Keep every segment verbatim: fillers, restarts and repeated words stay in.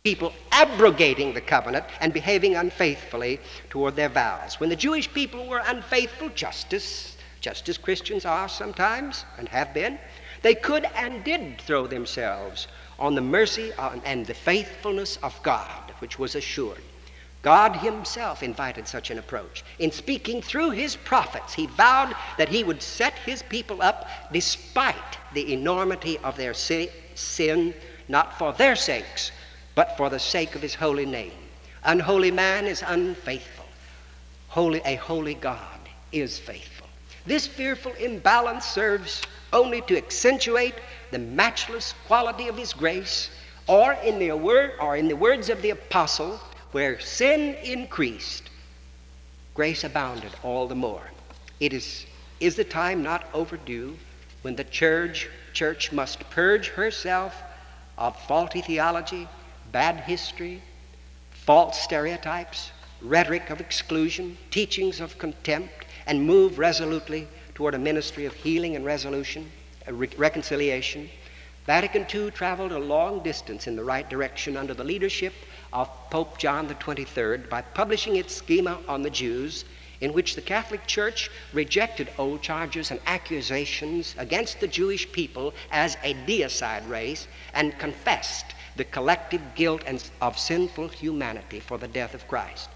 people abrogating the covenant and behaving unfaithfully toward their vows. When the Jewish people were unfaithful, just as, just as Christians are sometimes and have been, they could and did throw themselves on the mercy and the faithfulness of God, which was assured. God himself invited such an approach. In speaking through his prophets, he vowed that he would set his people up despite the enormity of their sin, not for their sakes, but for the sake of his holy name. Unholy man is unfaithful. Holy, a holy God is faithful. This fearful imbalance serves only to accentuate the matchless quality of his grace, or in the word, or in the words of the apostle, where sin increased, grace abounded all the more. It is, is the time not overdue when the church, church must purge herself of faulty theology, bad history, false stereotypes, rhetoric of exclusion, teachings of contempt, and move resolutely toward a ministry of healing and resolution, a re- reconciliation. Vatican Two traveled a long distance in the right direction under the leadership of Pope John the twenty-third by publishing its schema on the Jews, in which the Catholic Church rejected old charges and accusations against the Jewish people as a deicide race and confessed the collective guilt and of sinful humanity for the death of Christ.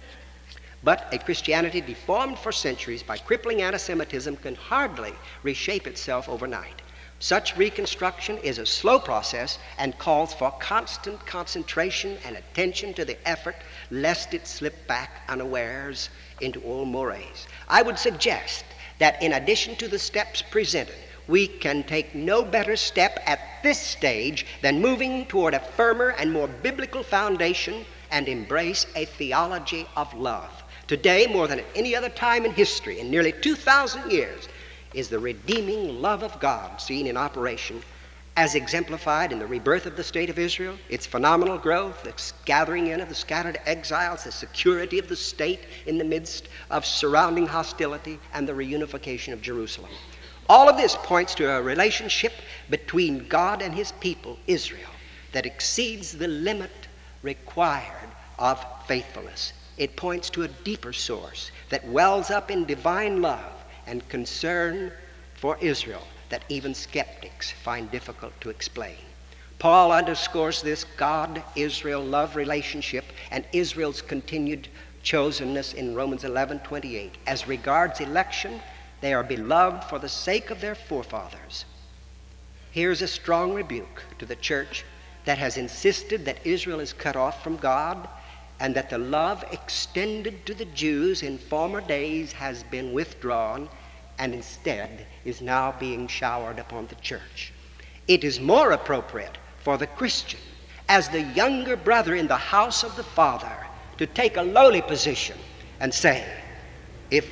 But a Christianity deformed for centuries by crippling anti-Semitism can hardly reshape itself overnight. Such reconstruction is a slow process and calls for constant concentration and attention to the effort, lest it slip back unawares into old mores. I would suggest that in addition to the steps presented, we can take no better step at this stage than moving toward a firmer and more biblical foundation and embrace a theology of love. Today, more than at any other time in history, in nearly two thousand years, is the redeeming love of God seen in operation, as exemplified in the rebirth of the state of Israel, its phenomenal growth, the gathering in of the scattered exiles, the security of the state in the midst of surrounding hostility, and the reunification of Jerusalem. All of this points to a relationship between God and his people, Israel, that exceeds the limit required of faithfulness. It points to a deeper source that wells up in divine love and concern for Israel that even skeptics find difficult to explain. Paul underscores this God-Israel love relationship and Israel's continued chosenness in Romans eleven twenty-eight. As regards election, they are beloved for the sake of their forefathers. Here's a strong rebuke to the church that has insisted that Israel is cut off from God and that the love extended to the Jews in former days has been withdrawn and instead is now being showered upon the church. It is more appropriate for the Christian, as the younger brother in the house of the Father, to take a lowly position and say, if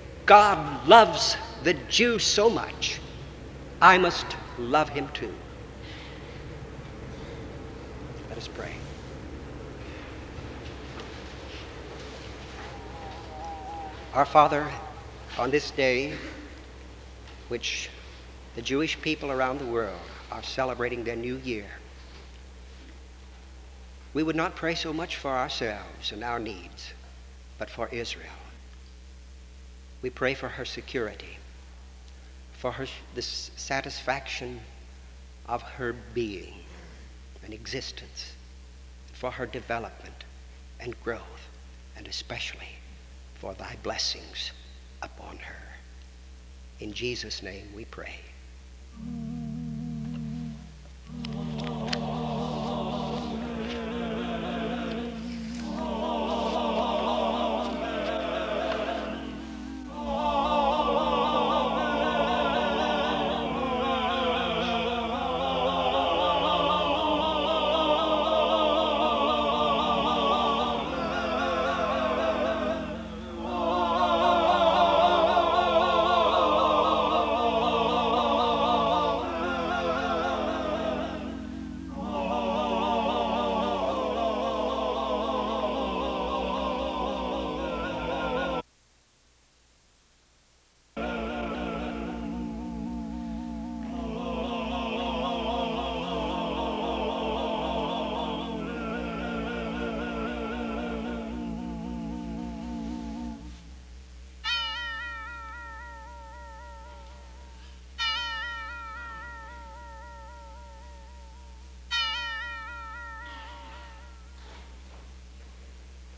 God loves the Jew so much, I must love him too. Let us pray. Our Father, on this day, which the Jewish people around the world are celebrating their new year, we would not pray so much for ourselves and our needs, but for Israel. We pray for her security, for her the satisfaction of her being and existence, for her development and growth, and especially for thy blessings upon her. In Jesus' name we pray.